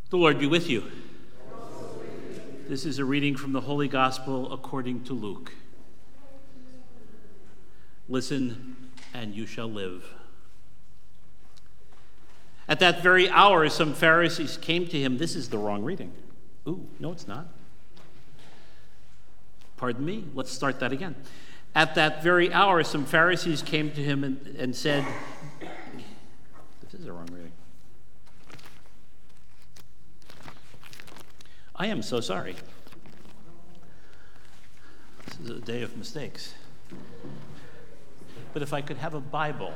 The Lord be with you. This is a reading from the Holy Gospel according to Luke. Listen, and you shall live. At that very hour, some Pharisees came to him. This is the wrong reading. Ooh, no, it's not. Pardon me. Let's start that again. At that very hour, some Pharisees came to him and said, this is the wrong reading. I am so sorry. This is a day of mistakes. But if I could have a Bible.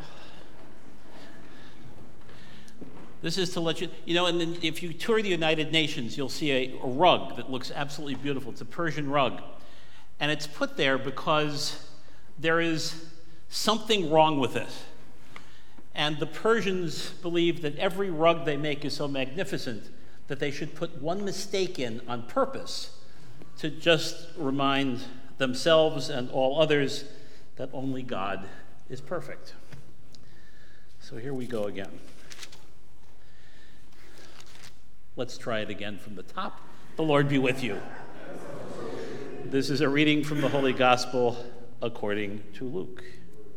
This is to let you know, and then if you tour the United Nations, you'll see a rug that looks absolutely beautiful. It's a Persian rug. And it's put there because there is something wrong with it. And the Persians believe that every rug they make is so magnificent that they should put one mistake in on purpose to just remind themselves and all others that only God is perfect. So here we go again. Let's try it again from the top. The Lord be with you. This is a reading from the Holy Gospel according to Luke.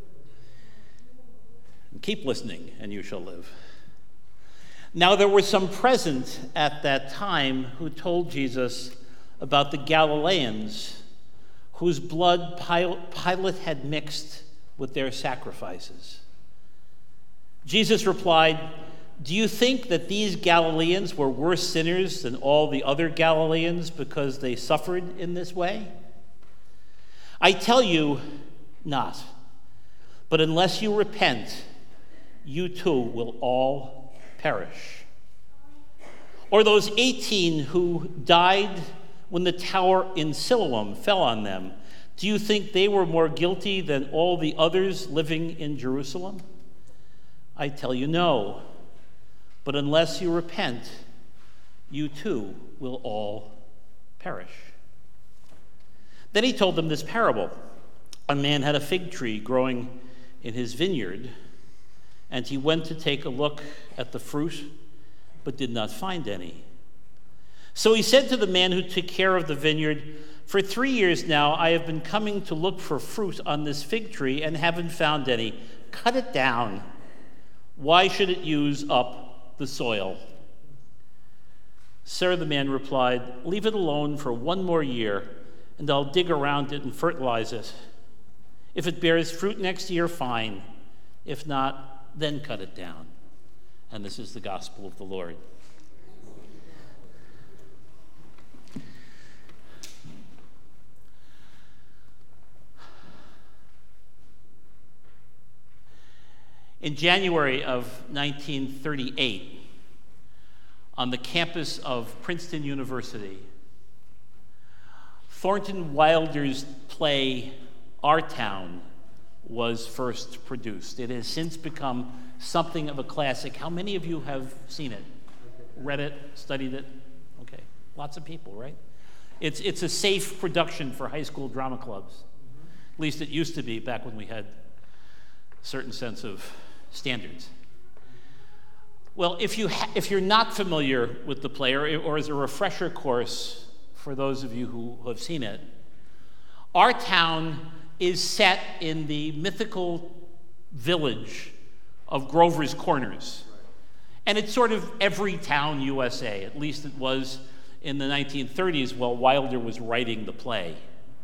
And keep listening, and you shall live. Now there were some present at that time who told Jesus about the Galileans whose blood Pilate had mixed with their sacrifices. Jesus replied, "Do you think that these Galileans were worse sinners than all the other Galileans because they suffered in this way? I tell you, not. But unless you repent, you too will all perish. Or those 18 who died when the tower in Siloam fell on them, do you think they were more guilty than all the others living in Jerusalem? I tell you, no. But unless you repent, you too will all perish." Then he told them this parable. A man had a fig tree growing in his vineyard, and he went to take a look at the fruit, but did not find any. So he said to the man who took care of the vineyard, "For 3 years now I have been coming to look for fruit on this fig tree and haven't found any. Cut it down. Why should it use up the soil?" "Sir," the man replied, "leave it alone for 1 more year, and I'll dig around it and fertilize it. If it bears fruit next year, fine. If not, then cut it down." And this is the gospel of the Lord. In January of 1938, on the campus of Princeton University, Thornton Wilder's play, Our Town, was first produced. It has since become something of a classic. How many of you have seen it, read it, studied it? Okay, lots of people, right? It's a safe production for high school drama clubs. At least it used to be back when we had a certain sense of standards. Well, if you're not familiar with the play, or as a refresher course for those of you who have seen it, Our Town is set in the mythical village of Grover's Corners. And it's sort of every town USA, at least it was in the 1930s while Wilder was writing the play.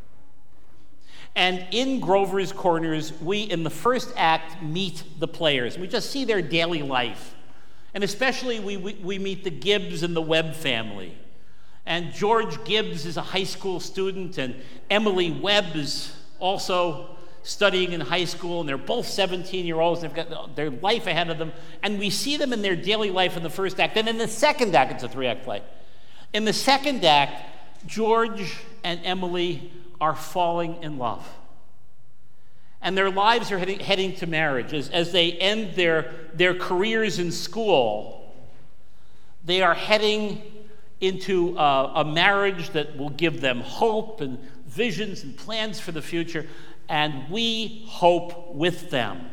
And in Grover's Corners, we, in the first act, meet the players. We just see their daily life. And especially we meet the Gibbs and the Webb family. And George Gibbs is a high school student, and Emily Webb is also studying in high school, and they're both 17-year-olds. They've got their life ahead of them. And we see them in their daily life in the first act. And in the second act, it's a 3-act play. In the second act, George and Emily are falling in love. And their lives are heading to marriage. As they end their careers in school, they are heading into a marriage that will give them hope and visions and plans for the future. And we hope with them.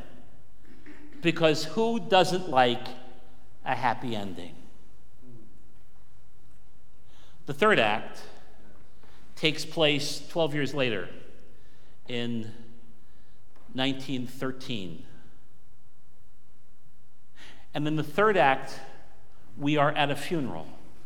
Because who doesn't like a happy ending? The third act takes place 12 years later in 1913. And in the third act, we are at a funeral.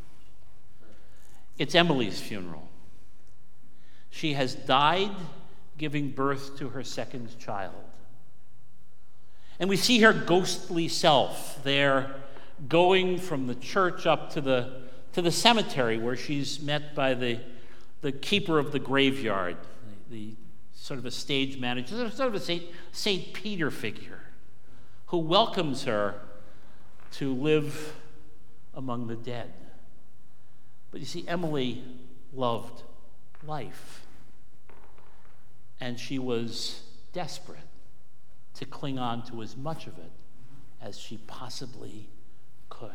It's Emily's funeral. She has died giving birth to her second child. And we see her ghostly self there going from the church up to the cemetery where she's met by the keeper of the graveyard, the sort of a stage manager, sort of a St. Peter figure who welcomes her to live among the dead. But you see, Emily loved life, and she was desperate to cling on to as much of it as she possibly could.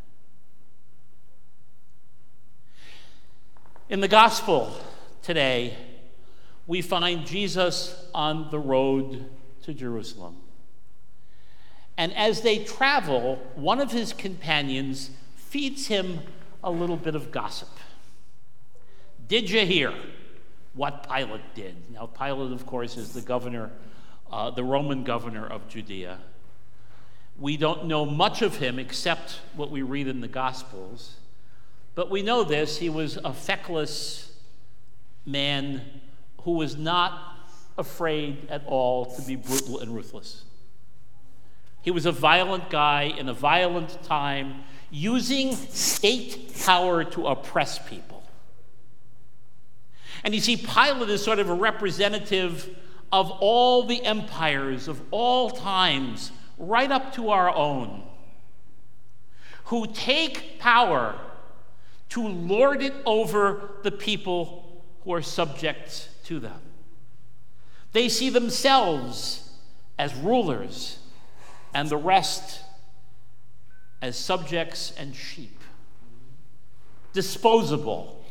In the gospel today, we find Jesus on the road to Jerusalem. And as they travel, one of his companions feeds him a little bit of gossip. Did you hear what Pilate did? Now, Pilate, of course, is the governor, the Roman governor of Judea. We don't know much of him except what we read in the Gospels. But we know this: he was a feckless man who was not afraid at all to be brutal and ruthless. He was a violent guy in a violent time, using state power to oppress people. And you see, Pilate is sort of a representative of all the empires of all times, right up to our own, who take power to lord it over the people who are subject to them. They see themselves as rulers and the rest as subjects and sheep, disposable.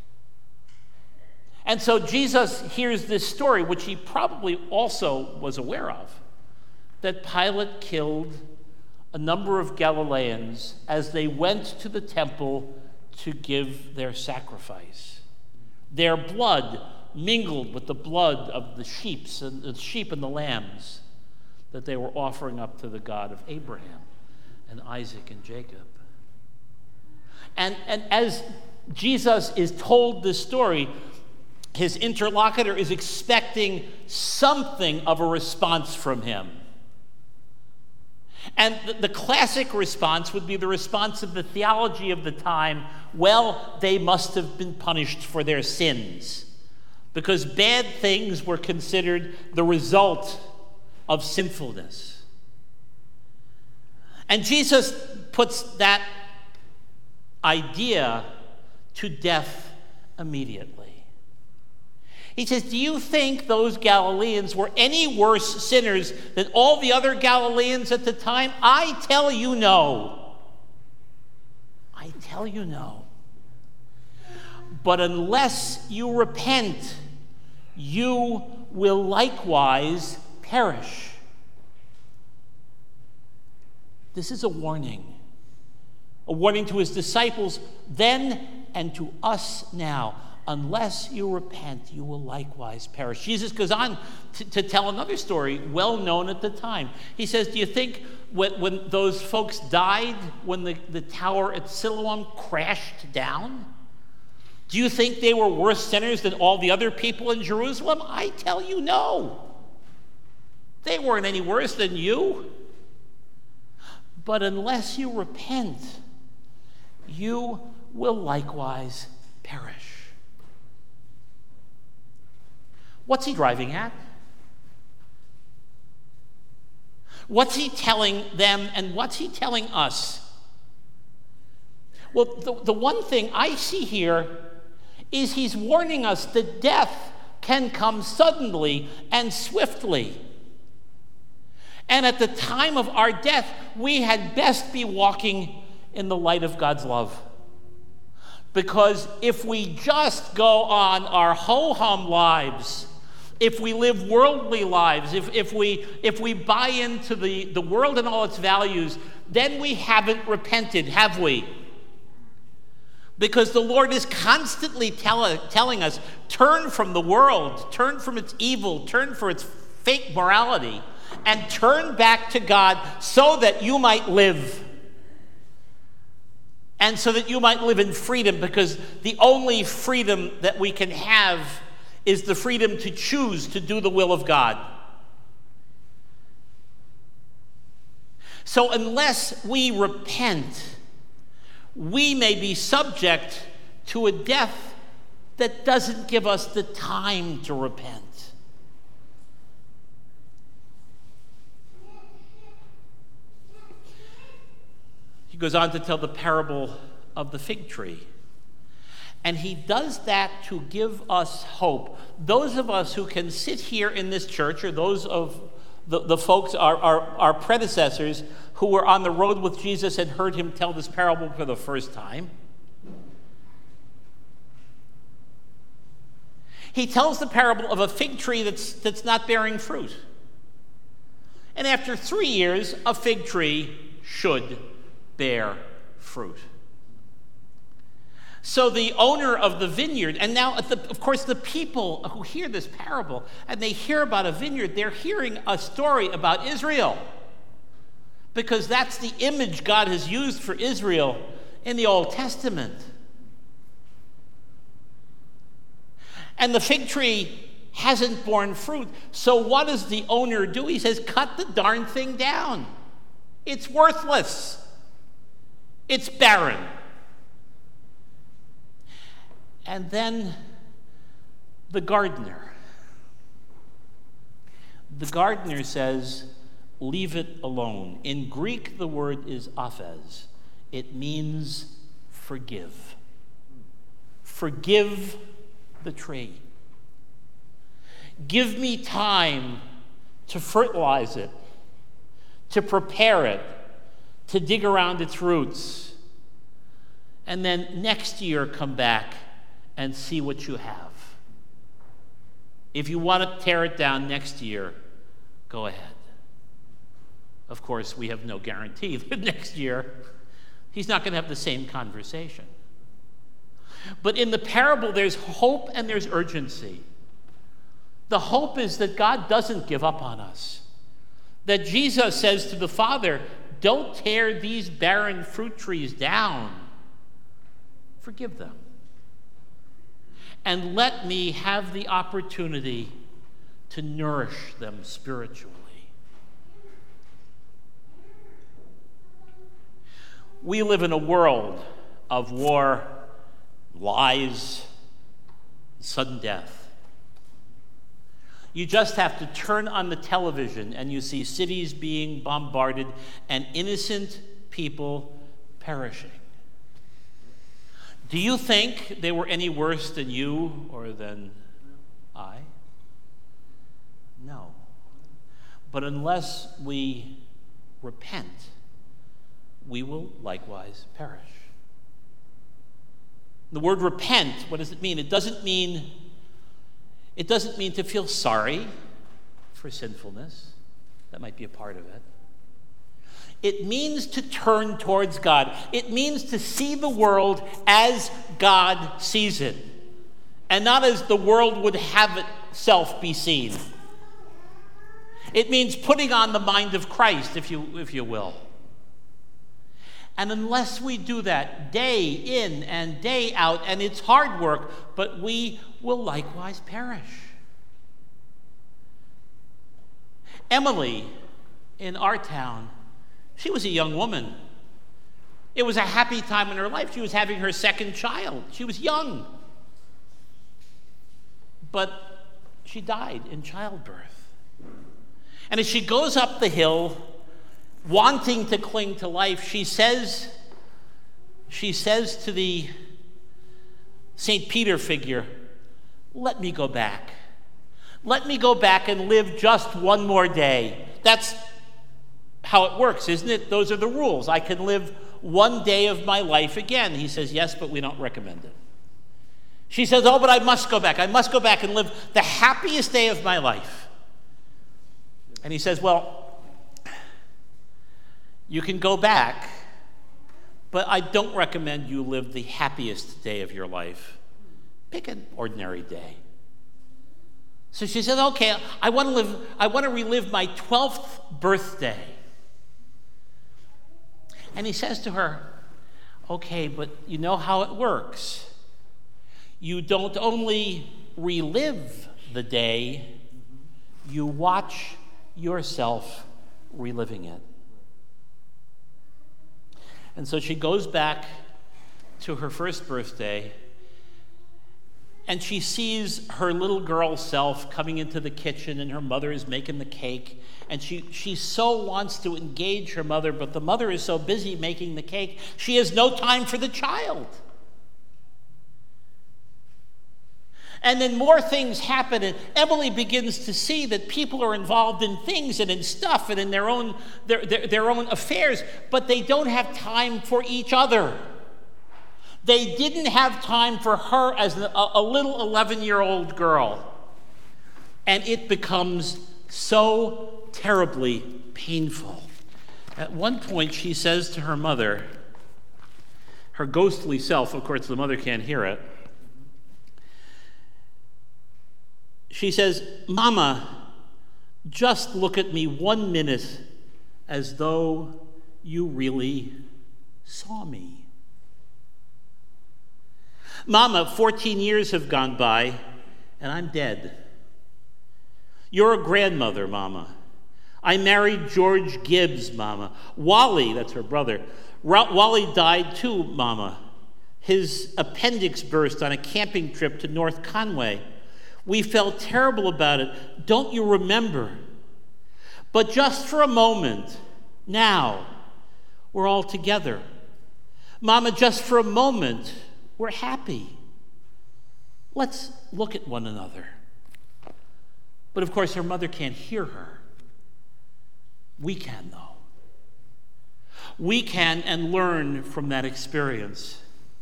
And so Jesus hears this story, which he probably also was aware of, that Pilate killed a number of Galileans as they went to the temple to give their sacrifice. Their blood mingled with the blood of the sheep and the lambs that they were offering up to the God of Abraham and Isaac and Jacob. And as Jesus is told this story, his interlocutor is expecting something of a response from him. And the classic response would be the response of the theology of the time: well, they must have been punished for their sins, because bad things were considered the result of sinfulness. And Jesus puts that idea to death immediately. He says, do you think those Galileans were any worse sinners than all the other Galileans at the time? I tell you no. I tell you no. But unless you repent, you will likewise perish. This is a warning to his disciples then and to us now. Unless you repent, you will likewise perish. Jesus goes on to tell another story, well known at the time. He says, do you think when those folks died, when the tower at Siloam crashed down, do you think they were worse sinners than all the other people in Jerusalem? I tell you no. They weren't any worse than you. But unless you repent, you will likewise perish. What's he driving at? What's he telling them, and what's he telling us? Well, the one thing I see here is he's warning us that death can come suddenly and swiftly. And at the time of our death, we had best be walking in the light of God's love. Because if we just go on our ho-hum lives, if we live worldly lives, if we buy into the world and all its values, then we haven't repented, have we? Because the Lord is constantly telling us, turn from the world, turn from its evil, turn from its fake morality, and turn back to God so that you might live. And so that you might live in freedom, because the only freedom that we can have is the freedom to choose to do the will of God. So unless we repent, we may be subject to a death that doesn't give us the time to repent. He goes on to tell the parable of the fig tree. And he does that to give us hope. Those of us who can sit here in this church, or those of the folks, our predecessors, who were on the road with Jesus and heard him tell this parable for the first time. He tells the parable of a fig tree that's not bearing fruit. And after 3 years, a fig tree should bear fruit. So the owner of the vineyard, and now, of course, the people who hear this parable, and they hear about a vineyard, they're hearing a story about Israel. Because that's the image God has used for Israel in the Old Testament. And the fig tree hasn't borne fruit. So what does the owner do? He says, cut the darn thing down. It's worthless. It's barren. And then the gardener says, leave it alone. In Greek, the word is aphes. It means forgive. Forgive the tree. Give me time to fertilize it, to prepare it, to dig around its roots, and then next year come back and see what you have. If you want to tear it down next year, go ahead. Of course, we have no guarantee that next year he's not going to have the same conversation. But in the parable, there's hope and there's urgency. The hope is that God doesn't give up on us. That Jesus says to the Father, don't tear these barren fruit trees down. Forgive them. And let me have the opportunity to nourish them spiritually. We live in a world of war, lies, sudden death. You just have to turn on the television and you see cities being bombarded and innocent people perishing. Do you think they were any worse than you or than I? No. But unless we repent, we will likewise perish. The word repent, what does it mean? It doesn't mean to feel sorry for sinfulness. That might be a part of it. It means to turn towards God. It means to see the world as God sees it, and not as the world would have itself be seen. It means putting on the mind of Christ, if you will. And unless we do that day in and day out, and it's hard work, but we will likewise perish. Emily, in our town, she was a young woman. It was a happy time in her life. She was having her second child. She was young. But she died in childbirth. And as she goes up the hill, wanting to cling to life, she says to the St. Peter figure, let me go back. Let me go back and live just one more day. That's how it works, isn't it? Those are the rules. I can live one day of my life again. He says, yes, but we don't recommend it. She says, oh, but I must go back. I must go back and live the happiest day of my life. And he says, well, you can go back, but I don't recommend you live the happiest day of your life. Pick an ordinary day. So she said, okay, I want to relive my 12th birthday. And he says to her, okay, but you know how it works. You don't only relive the day, you watch yourself reliving it. And so she goes back to her first birthday, and she sees her little girl self coming into the kitchen, and her mother is making the cake. And she so wants to engage her mother, but the mother is so busy making the cake, she has no time for the child. And then more things happen, and Emily begins to see that people are involved in things and in stuff and in their own affairs, but they don't have time for each other. They didn't have time for her as a little 11-year-old girl. And it becomes so terribly painful. At one point, she says to her mother, her ghostly self, of course, the mother can't hear it. She says, Mama, just look at me 1 minute as though you really saw me. Mama, 14 years have gone by, and I'm dead. You're a grandmother, Mama. I married George Gibbs, Mama. Wally, that's her brother. Wally died too, Mama. His appendix burst on a camping trip to North Conway. We felt terrible about it. Don't you remember? But just for a moment, now, we're all together. Mama, just for a moment, we're happy. Let's look at one another. But of course, her mother can't hear her. We can, though. We can and learn from that experience.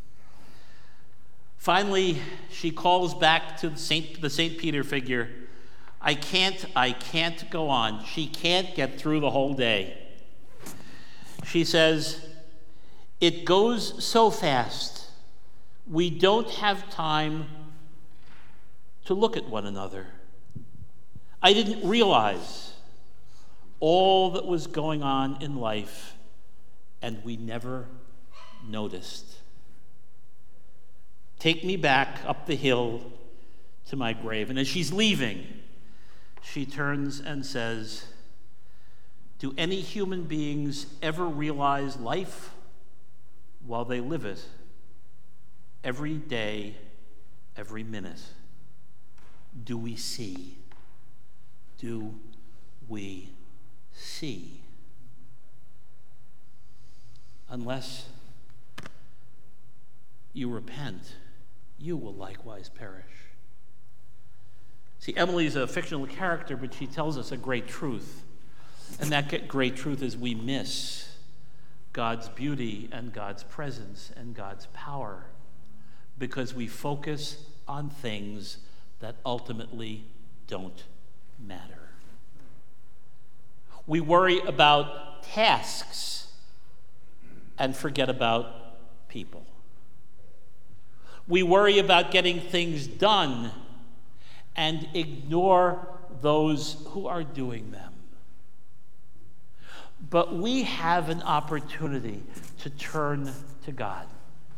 Finally, she calls back to the St. Peter figure. I can't go on. She can't get through the whole day. She says, it goes so fast. We don't have time to look at one another. I didn't realize all that was going on in life, and we never noticed. Take me back up the hill to my grave. And as she's leaving, she turns and says, do any human beings ever realize life while they live it? Every day, every minute. Do we see? Do we see? Unless you repent, you will likewise perish. See, Emily's a fictional character, but she tells us a great truth. And that great truth is we miss God's beauty and God's presence and God's power because we focus on things that ultimately don't matter. We worry about tasks and forget about people. We worry about getting things done and ignore those who are doing them. But we have an opportunity to turn to God.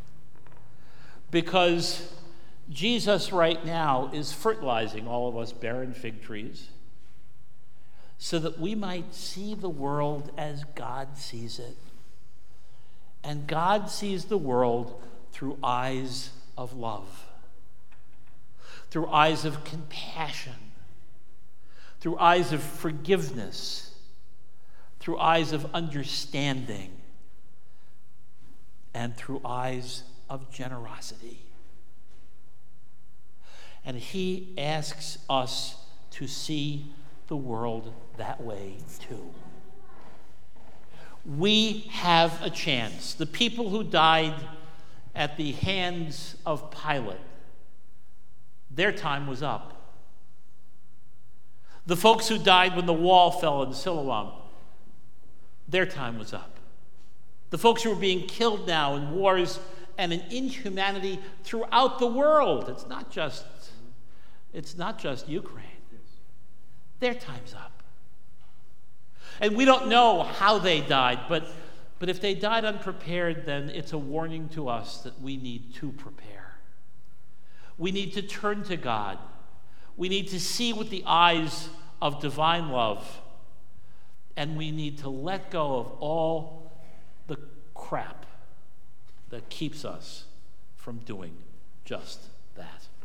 Because Jesus right now is fertilizing all of us barren fig trees so that we might see the world as God sees it. And God sees the world through eyes of love, through eyes of compassion, through eyes of forgiveness, through eyes of understanding, and through eyes of generosity. And he asks us to see the world that way too. We have a chance. The people who died at the hands of Pilate, their time was up. The folks who died when the wall fell in Siloam, their time was up. The folks who are being killed now in wars and in inhumanity throughout the world. It's not just Ukraine. Their time's up. And we don't know how they died, but if they died unprepared, then it's a warning to us that we need to prepare. We need to turn to God. We need to see with the eyes of divine love. And we need to let go of all the crap that keeps us from doing just that.